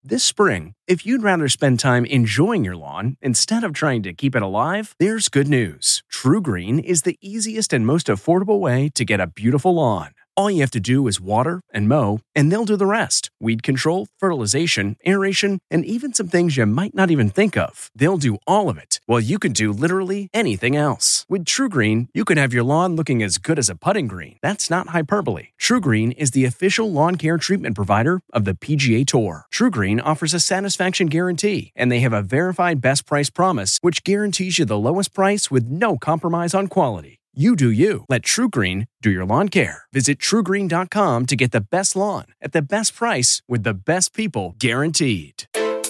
This spring, if you'd rather spend time enjoying your lawn instead of trying to keep it alive, there's good news. TruGreen is the easiest and most affordable way to get a beautiful lawn. All you have to do is water and mow, and they'll do the rest. Weed control, fertilization, aeration, and even some things you might not even think of. They'll do all of it, while you can do literally anything else. With TruGreen, you can have your lawn looking as good as a putting green. That's not hyperbole. TruGreen is the official lawn care treatment provider of the PGA Tour. TruGreen offers a satisfaction guarantee, and they have a verified best price promise, which guarantees you the lowest price with no compromise on quality. You do you. Let TruGreen do your lawn care. Visit TruGreen.com to get the best lawn at the best price with the best people guaranteed.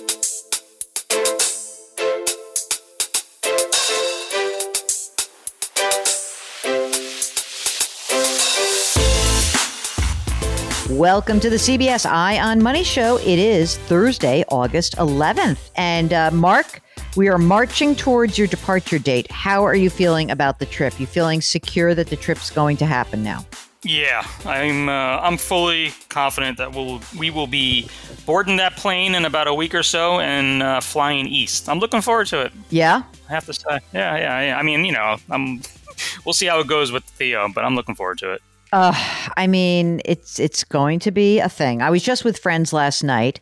Welcome to the CBS Eye on Money show. It is Thursday, August 11th. And Mark, we are marching towards your departure date. How are you feeling about the trip? You feeling secure that the trip's going to happen now? Yeah, I'm fully confident that we will be boarding that plane in about a week or so and flying east. I'm looking forward to it. Yeah? I have to say. Yeah. I mean, we'll see how it goes with Theo, but I'm looking forward to it. I mean, it's going to be a thing. I was just with friends last night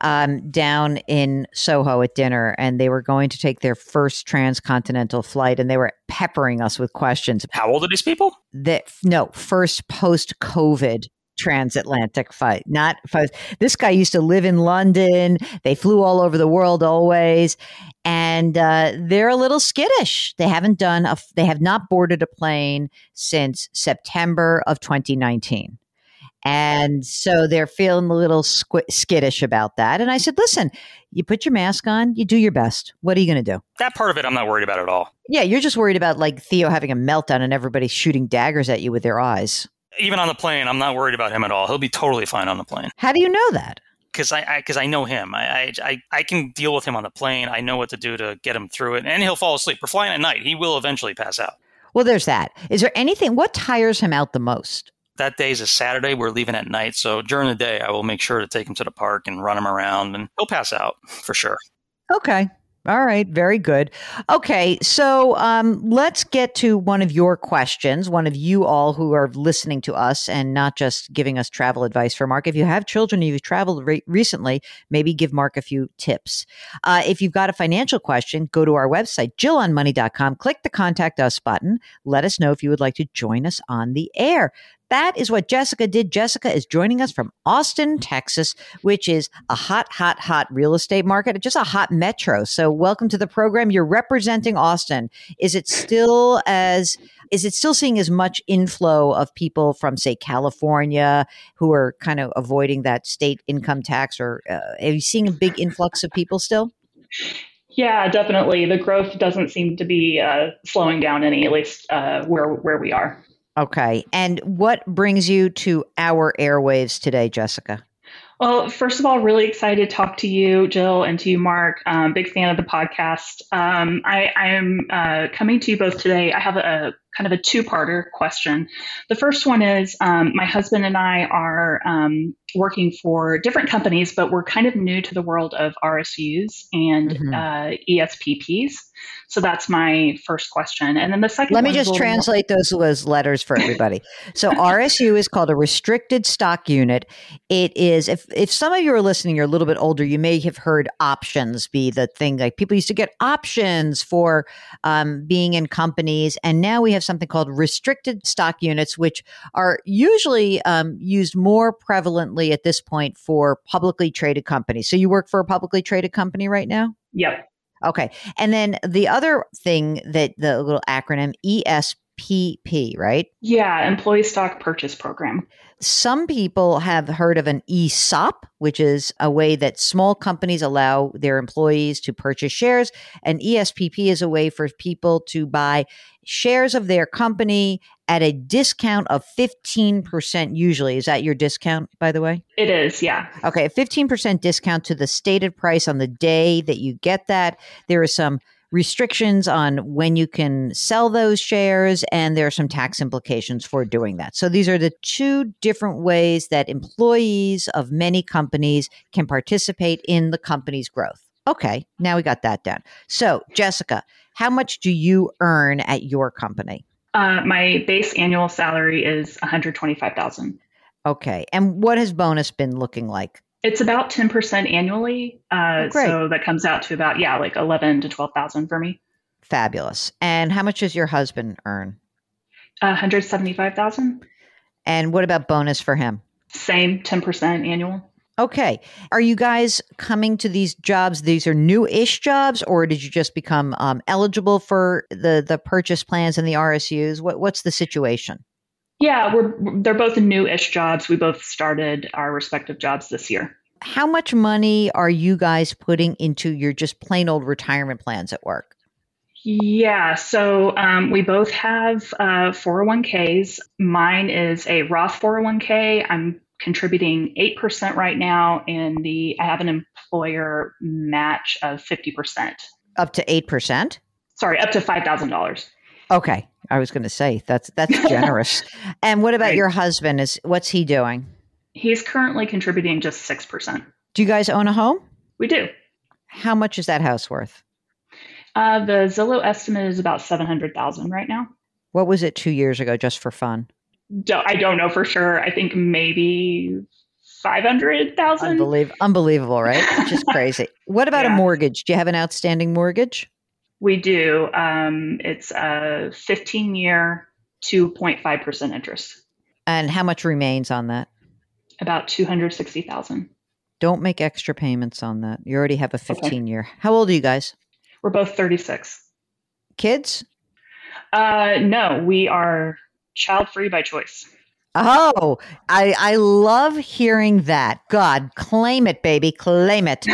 down in Soho at dinner, and they were going to take their first transcontinental flight, and they were peppering us with questions. How old are these people? First post-COVID transatlantic flight. This guy used to live in London. They flew all over the world always. And they're a little skittish. They have not boarded a plane since September of 2019. And so they're feeling a little skittish about that. And I said, listen, you put your mask on, you do your best. What are you going to do? That part of it I'm not worried about at all. Yeah, you're just worried about like Theo having a meltdown and everybody shooting daggers at you with their eyes. Even on the plane, I'm not worried about him at all. He'll be totally fine on the plane. How do you know that? Because I know him. I can deal with him on the plane. I know what to do to get him through it. And he'll fall asleep. We're flying at night. He will eventually pass out. Well, there's that. Is there anything, what tires him out the most? That day is a Saturday. We're leaving at night. So during the day, I will make sure to take him to the park and run him around. And he'll pass out for sure. Okay. All right. Very good. Okay. So let's get to one of your questions, one of you all who are listening to us and not just giving us travel advice for Mark. If you have children and you've traveled recently, maybe give Mark a few tips. If you've got a financial question, go to our website, JillOnMoney.com, click the Contact Us button. Let us know if you would like to join us on the air. That is what Jessica did. Jessica is joining us from Austin, Texas, which is a hot real estate market, just a hot metro. So welcome to the program. You're representing Austin. Is it still seeing as much inflow of people from, say, California who are kind of avoiding that state income tax, or are you seeing a big influx of people still? Yeah, definitely. The growth doesn't seem to be slowing down any, at least where we are. Okay. And what brings you to our airwaves today, Jessica? Well, first of all, really excited to talk to you, Jill, and to you, Mark. Big fan of the podcast. I am coming to you both today. I have a kind of a two-parter question. The first one is my husband and I are working for different companies, but we're kind of new to the world of RSUs and ESPPs. So that's my first question. And then the second Let me just translate those as letters for everybody. So RSU is called a restricted stock unit. It is, if some of you are listening, you're a little bit older, you may have heard options be the thing. Like people used to get options for being in companies. And now we have something called restricted stock units, which are usually used more prevalently at this point for publicly traded companies. So you work for a publicly traded company right now? Yep. Okay. And then the other thing, that the little acronym ESPP, right? Yeah, Employee Stock Purchase Program. Some people have heard of an ESOP, which is a way that small companies allow their employees to purchase shares. And ESPP is a way for people to buy shares of their company at a discount of 15% usually. Is that your discount, by the way? It is, yeah. Okay, a 15% discount to the stated price on the day that you get that. There is some restrictions on when you can sell those shares, and there are some tax implications for doing that. So these are the two different ways that employees of many companies can participate in the company's growth. Okay, now we got that down. So, Jessica, how much do you earn at your company? My base annual salary is $125,000. Okay, and what has bonus been looking like? It's about 10% annually. So that comes out to about, like 11 to 12,000 for me. Fabulous. And how much does your husband earn? 175,000. And what about bonus for him? Same, 10% annual. Okay. Are you guys coming to these jobs? These are new-ish jobs, or did you just become eligible for the purchase plans and the RSUs? What's the situation? Yeah, they're both new-ish jobs. We both started our respective jobs this year. How much money are you guys putting into your just plain old retirement plans at work? Yeah, so we both have 401ks. Mine is a Roth 401k. I'm contributing 8% right now, and I have an employer match of 50%. Up to 8%? Sorry, up to $5,000. Okay. I was going to say that's generous. And what about your husband? What's he doing? He's currently contributing just 6%. Do you guys own a home? We do. How much is that house worth? The Zillow estimate is about $700,000 right now. What was it 2 years ago, just for fun? I don't know for sure. I think maybe 500,000. Unbelievable, right? Just crazy. What about a mortgage? Do you have an outstanding mortgage? We do. It's a 15-year, 2.5% interest. And how much remains on that? About $260,000. Don't make extra payments on that. You already have a 15-year. How old are you guys? We're both 36. Kids? No, we are child-free by choice. Oh, I love hearing that. God, claim it, baby, claim it.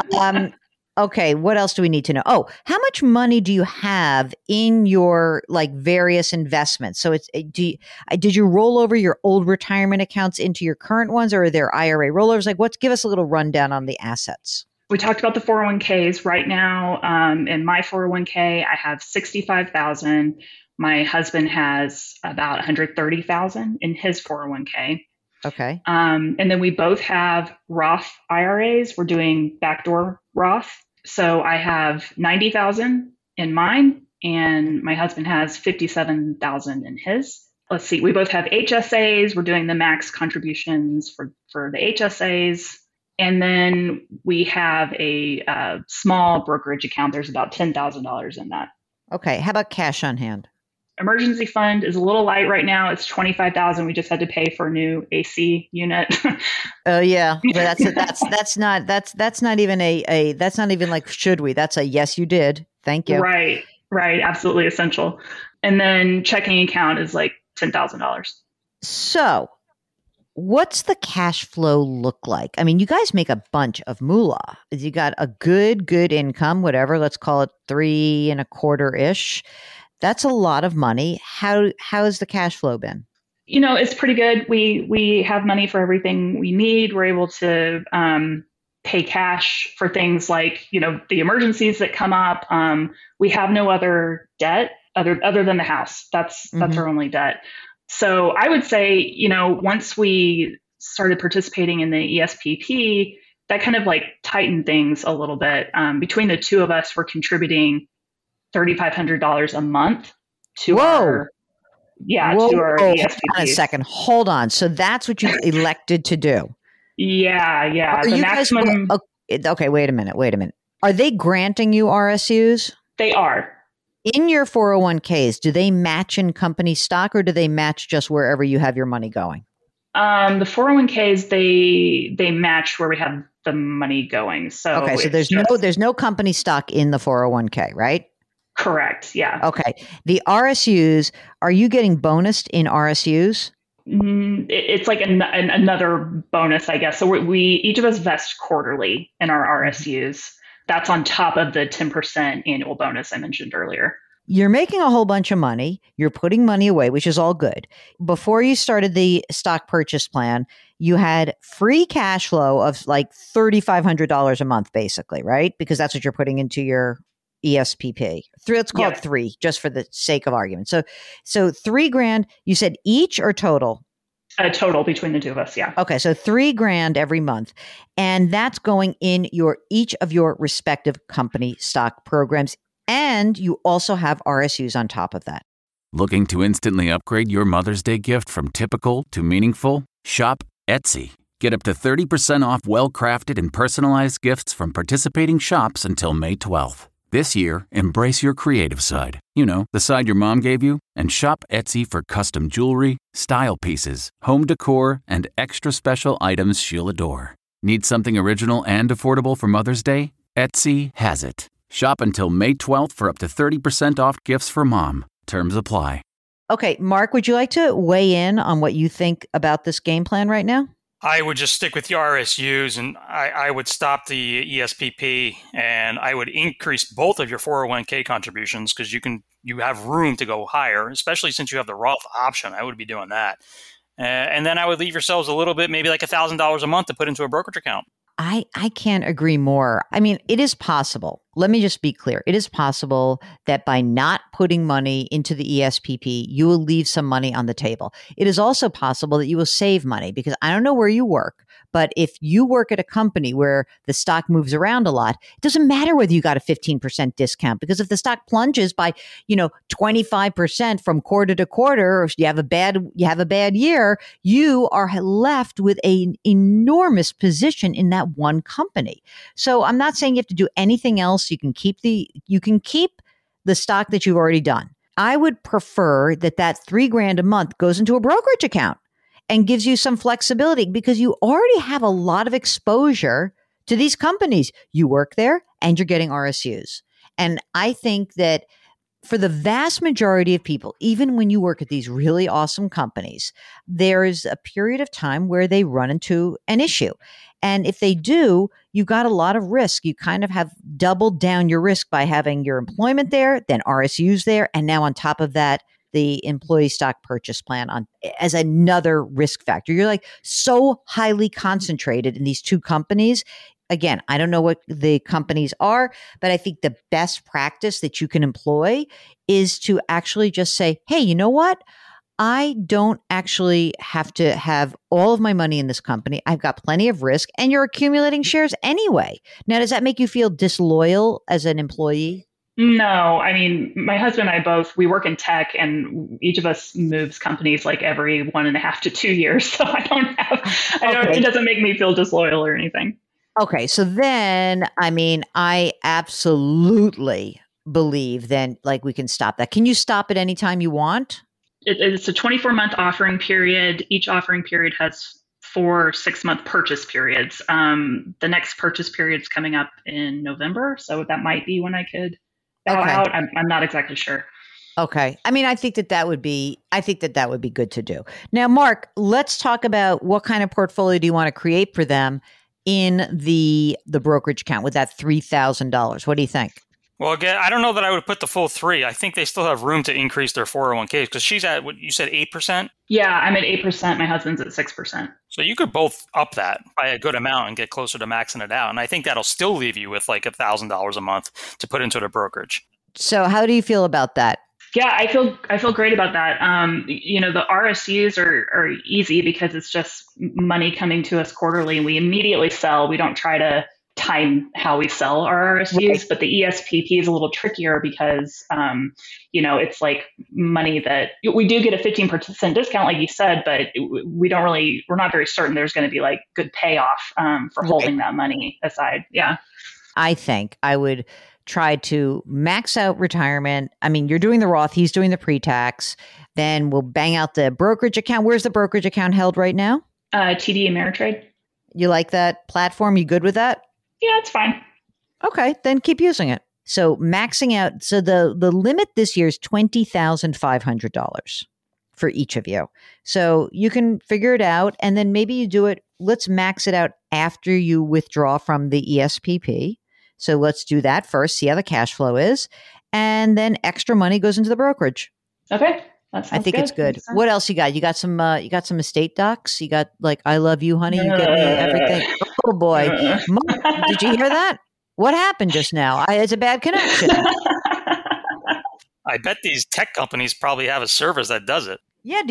Okay, what else do we need to know? Oh, how much money do you have in your various investments? So did you roll over your old retirement accounts into your current ones, or are there IRA rollovers? Give us a little rundown on the assets. We talked about the 401ks. Right now, in my 401k, I have $65,000. My husband has about $130,000 in his 401k. Okay. And then we both have Roth IRAs. We're doing backdoor Roth. So I have $90,000 in mine, and my husband has $57,000 in his. Let's see. We both have HSAs. We're doing the max contributions for the HSAs. And then we have a small brokerage account. There's about $10,000 in that. Okay. How about cash on hand? Emergency fund is a little light right now. It's $25,000. We just had to pay for a new AC unit. Oh yeah, but that's not even like should we? That's a yes, you did. Thank you. Right. Absolutely essential. And then checking account is like $10,000. So, what's the cash flow look like? I mean, you guys make a bunch of moolah. You got a good income, whatever. Let's call it 3.25-ish. That's a lot of money. How has the cash flow been? It's pretty good. We have money for everything we need. We're able to pay cash for things like, the emergencies that come up. We have no other debt other than the house. That's our only debt. So I would say, once we started participating in the ESPP, that kind of tightened things a little bit. Between the two of us, we're contributing $3,500 a month to our ESPP. Hold on. So that's what you elected to do. Yeah. The maximum. Okay. Wait a minute. Are they granting you RSUs? They are. In your 401ks, do they match in company stock, or do they match just wherever you have your money going? The 401ks, they match where we have the money going. So okay. So there's no company stock in the 401k, right? Correct. Yeah. Okay. The RSUs, are you getting bonused in RSUs? It's like another bonus, I guess. So we each of us vest quarterly in our RSUs. That's on top of the 10% annual bonus I mentioned earlier. You're making a whole bunch of money. You're putting money away, which is all good. Before you started the stock purchase plan, you had free cash flow of like $3,500 a month, basically, right? Because that's what you're putting into your ESPP. Let's call it 3, just for the sake of argument. So $3,000. You said each or total? Total between the two of us. Yeah. Okay, so $3,000 every month, and that's going in each of your respective company stock programs, and you also have RSUs on top of that. Looking to instantly upgrade your Mother's Day gift from typical to meaningful? Shop Etsy. Get up to 30% off well-crafted and personalized gifts from participating shops until May 12th. This year, embrace your creative side. You know, the side your mom gave you. And shop Etsy for custom jewelry, style pieces, home decor, and extra special items she'll adore. Need something original and affordable for Mother's Day? Etsy has it. Shop until May 12th for up to 30% off gifts for mom. Terms apply. Okay, Mark, would you like to weigh in on what you think about this game plan right now? I would just stick with the RSUs, and I would stop the ESPP, and I would increase both of your 401k contributions because you have room to go higher, especially since you have the Roth option. I would be doing that. And then I would leave yourselves a little bit, maybe like $1,000 a month to put into a brokerage account. I can't agree more. I mean, it is possible. Let me just be clear. It is possible that by not putting money into the ESPP, you will leave some money on the table. It is also possible that you will save money because I don't know where you work, but if you work at a company where the stock moves around a lot, it doesn't matter whether you got a 15% discount because if the stock plunges by, 25% from quarter to quarter, or you have a bad year, you are left with an enormous position in that one company. So I'm not saying you have to do anything else. You can keep the stock that you've already done. I would prefer that $3,000 a month goes into a brokerage account and gives you some flexibility because you already have a lot of exposure to these companies. You work there and you're getting RSUs. And I think that for the vast majority of people, even when you work at these really awesome companies, there is a period of time where they run into an issue. And if they do, you've got a lot of risk. You kind of have doubled down your risk by having your employment there, then RSUs there, and now on top of that, the employee stock purchase plan as another risk factor. You're like so highly concentrated in these two companies. Again, I don't know what the companies are, but I think the best practice that you can employ is to actually just say, hey, you know what? I don't actually have to have all of my money in this company. I've got plenty of risk and you're accumulating shares anyway. Now, does that make you feel disloyal as an employee? No, I mean, my husband and I we work in tech and each of us moves companies like every 1.5 to 2 years. So it doesn't make me feel disloyal or anything. Okay. So then, I mean, I absolutely believe then like we can stop that. Can you stop at any time you want? It's a 24-month offering period. Each offering period has 4 6-month purchase periods. The next purchase period is coming up in November. So that might be when I could bow out. I'm not exactly sure. Okay. I mean, I think that would be good to do. Now, Mark, let's talk about what kind of portfolio do you want to create for them in the brokerage account with that $3,000. What do you think? Well, again, I don't know that I would put the full 3. I think they still have room to increase their 401ks because she's at, what you said, 8%? Yeah, I'm at 8%. My husband's at 6%. So you could both up that by a good amount and get closer to maxing it out. And I think that'll still leave you with like $1,000 a month to put into the brokerage. So how do you feel about that? Yeah, I feel great about that. The RSUs are easy because it's just money coming to us quarterly and we immediately sell. We don't try to time how we sell our RSUs, right. But the ESPP is a little trickier because, it's like money that we do get a 15% discount, like you said, but we're not very certain there's going to be like good payoff for holding that money aside. Yeah. I think I would try to max out retirement. I mean, you're doing the Roth, he's doing the pre-tax. Then we'll bang out the brokerage account. Where's the brokerage account held right now? TD Ameritrade. You like that platform? You good with that? Yeah, it's fine. Okay, then keep using it. So maxing out. So the limit this year is $20,500 for each of you. So you can figure it out, and then maybe you do it. Let's max it out after you withdraw from the ESPP. So let's do that first, see how the cash flow is, and then extra money goes into the brokerage. Okay. I think it's good. What else you got? You got some estate docs? You got like, I love you, honey. You get me everything. Oh boy. Mark, did you hear that? What happened just now? It's a bad connection. I bet these tech companies probably have a service that does it. Yeah,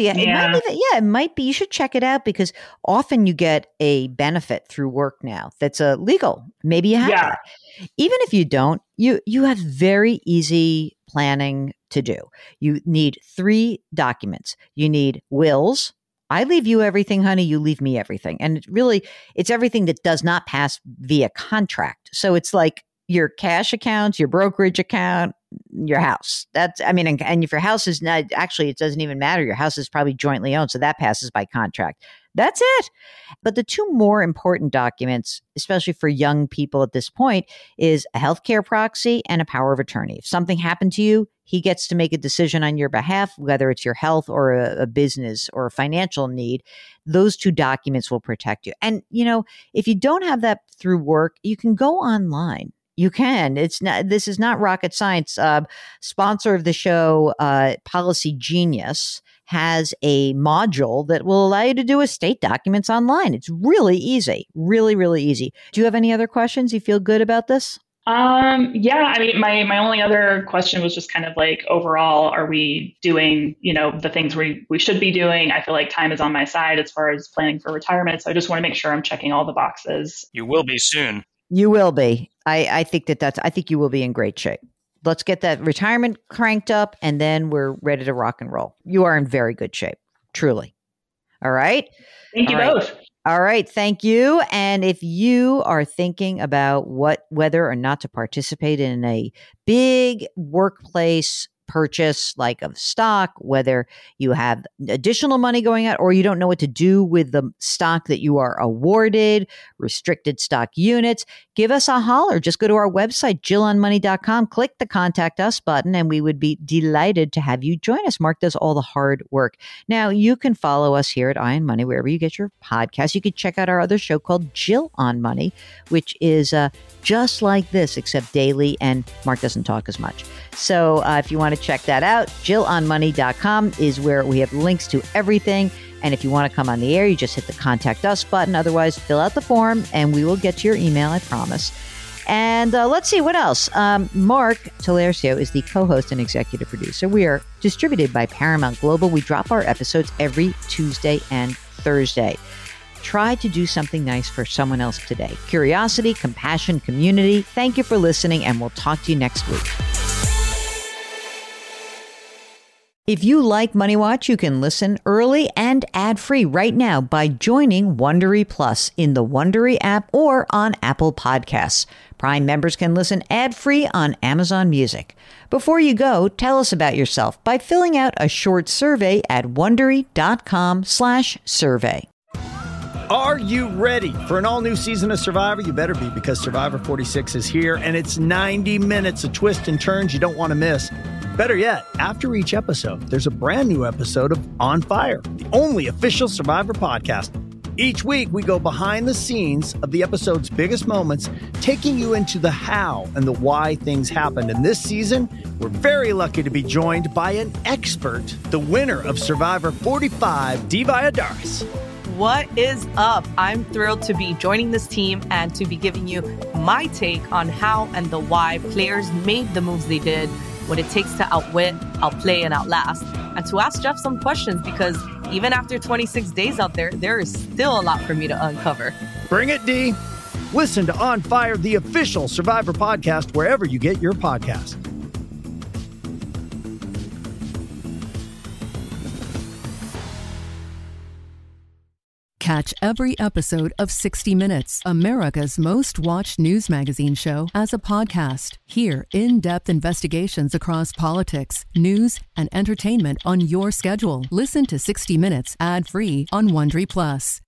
it might be. You should check it out because often you get a benefit through work now that's legal. Maybe you have that. Even if you don't, you have very easy planning to do. You need 3 documents. You need wills. I leave you everything, honey. You leave me everything. And it's everything that does not pass via contract. So it's like your cash accounts, your brokerage account, your house. And if your house is not, actually, it doesn't even matter. Your house is probably jointly owned. So that passes by contract. That's it. But the 2 more important documents, especially for young people at this point, is a healthcare proxy and a power of attorney. If something happened to you, he gets to make a decision on your behalf, whether it's your health or a business or a financial need. Those 2 documents will protect you. And, if you don't have that through work, you can go online. You can. This is not rocket science. Sponsor of the show, Policy Genius, has a module that will allow you to do estate documents online. It's really easy. Really, really easy. Do you have any other questions? You feel good about this? Yeah, my only other question was just kind of like, overall, are we doing, the things we should be doing? I feel like time is on my side as far as planning for retirement. So I just want to make sure I'm checking all the boxes. You will be soon. You will be. I think I think you will be in great shape. Let's get that retirement cranked up and then we're ready to rock and roll. You are in very good shape. Truly. All right. Thank you both. All right. Thank you. And if you are thinking about whether or not to participate in a big workplace purchase like of stock, whether you have additional money going out or you don't know what to do with the stock that you are awarded, restricted stock units, give us a holler. Just go to our website, JillOnMoney.com, click the Contact Us button, and we would be delighted to have you join us. Mark does all the hard work. Now, you can follow us here at Eye on Money, wherever you get your podcast. You can check out our other show called Jill on Money, which is just like this, except daily, and Mark doesn't talk as much. So if you want to check that out, JillOnMoney.com is where we have links to everything. And if you want to come on the air, you just hit the Contact Us button. Otherwise, fill out the form and we will get to your email, I promise. And let's see, what else? Mark Talercio is the co-host and executive producer. We are distributed by Paramount Global. We drop our episodes every Tuesday and Thursday. Try to do something nice for someone else today. Curiosity, compassion, community. Thank you for listening, and we'll talk to you next week. If you like Money Watch, you can listen early and ad-free right now by joining Wondery Plus in the Wondery app or on Apple Podcasts. Prime members can listen ad-free on Amazon Music. Before you go, tell us about yourself by filling out a short survey at Wondery.com/survey. Are you ready for an all-new season of Survivor? You better be, because Survivor 46 is here, and it's 90 minutes of twists and turns you don't want to miss. Better yet, after each episode, there's a brand new episode of On Fire, the only official Survivor podcast. Each week, we go behind the scenes of the episode's biggest moments, taking you into the how and the why things happened. And this season, we're very lucky to be joined by an expert, the winner of Survivor 45, Dee Valladares. What is up? I'm thrilled to be joining this team and to be giving you my take on how and the why players made the moves they did, what it takes to outwit, outplay, and outlast, and to ask Jeff some questions, because even after 26 days out there, there is still a lot for me to uncover. Bring it, Dee. Listen to On Fire, the official Survivor podcast, wherever you get your podcasts. Catch every episode of 60 Minutes, America's most watched news magazine show, as a podcast. Hear in-depth investigations across politics, news, and entertainment on your schedule. Listen to 60 Minutes ad-free on Wondery Plus.